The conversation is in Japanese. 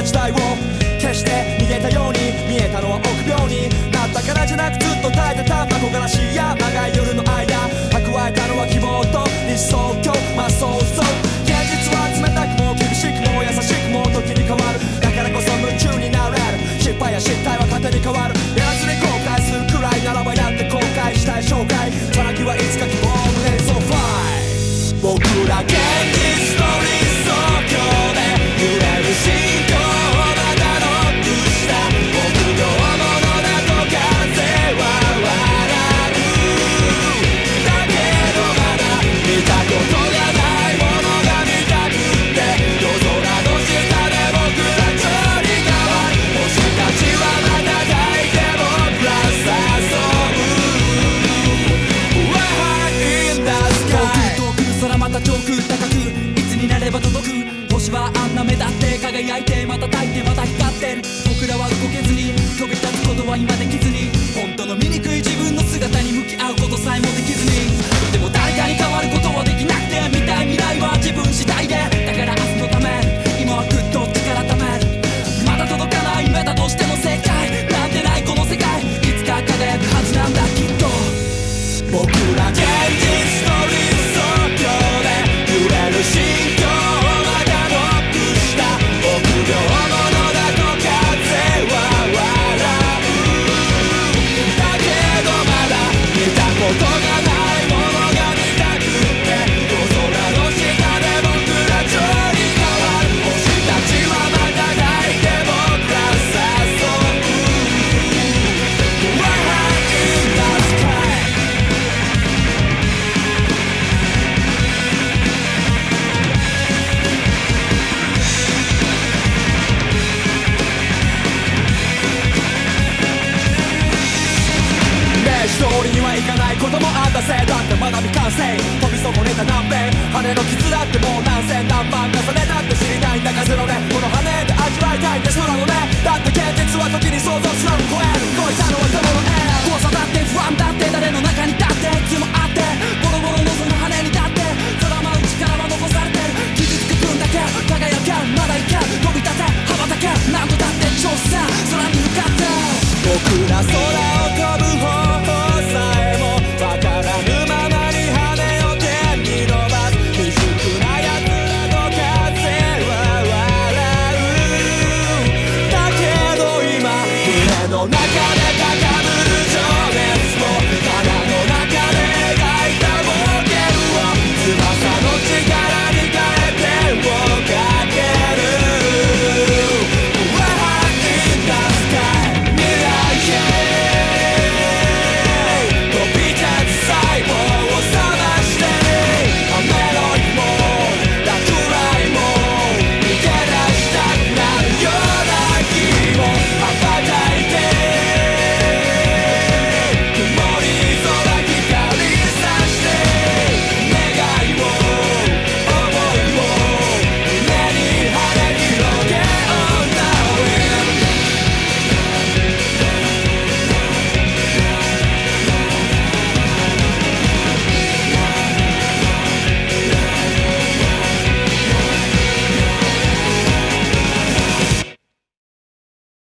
な時代を決して逃げたように見えたのは臆病になったからじゃなくずっと耐えてた憧らしいや長い夜の間蓄えたのは希望と理想郷そうそう現実は冷たくも厳しくも優しくも時に変わるだからこそ夢中になれる失敗や失態は勝手に変わるやらずに後悔するくらいならばやって後悔したい生涯さなぎはいつか希望を胸にそうファイ僕ら現実の理想郷で揺れる心境をまたノックした臆病者だと風は笑うだけどまだ見たことがないものが見たくって夜空の下で僕ら距離変わる星たちはまた抱いて僕ら誘う Why in the sky 遠く空また遠く高くいつになれば届く星はあんな目立って輝いてまた焚いてまた光ってる僕らは動けずに飛び立つことは今できずに本当の醜い自分の姿に向き合うことさえもできずにでも誰かに変わることはできなくて見たい未来は自分次第でだから明日のため今はぐっと力ためるまだ届かない目だとしても正解なんてないこの世界いつか輝くはずなんだきっと僕ら現実の理想郷で揺れる心境をまたノックした臆病者だと風は笑うだけどまだ見たことがないものが見たくって夜空の下で僕ら距離変わる星たちはまた抱いて僕ら誘う Why in the sky通りにはいかないこともあったせいだってまだ未完成飛び損ねた南米羽の傷だってもう何千何万か